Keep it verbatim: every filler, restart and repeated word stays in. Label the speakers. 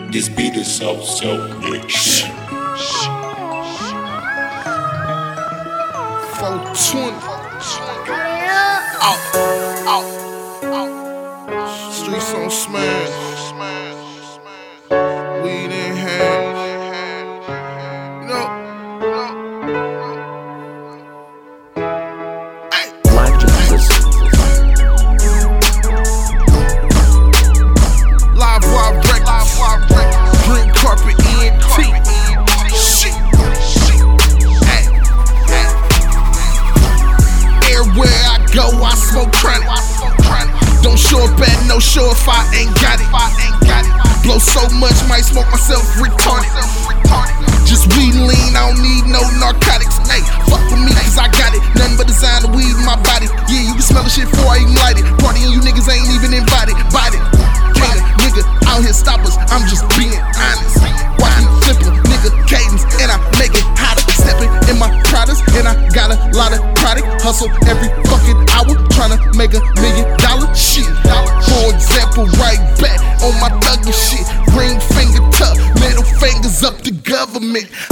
Speaker 1: This beat is so, so good.
Speaker 2: four twenty.
Speaker 3: Out, out, out.
Speaker 2: Streets on smash. Weed in hand. You know, hey.
Speaker 4: My Jesus.
Speaker 2: Live Wild Records. Green Carpet E N T. Shit. Hey. Hey. Everywhere I go, I smoke chronic. Don't show up at no show if I ain't got it. Blow so much, might smoke myself retarded. Just weed and lean, I don't need no narcotics. Hey, fuck with me, cause I got it. Nothing but designer weed in my body. Yeah, you can smell the shit before I even light it. Party and you niggas ain't even invited. Bite it. Can't a nigga out here stop us, I'm just being honest. Watch me flippin', nigga cadence, and I make it hotter. Steppin' in my products, and I got a lot of product. Hustle every fucking hour, tryna make a million dollar shit. For example, right back on my thuggin' shit. Ring finger tuck, middle fingers up to government.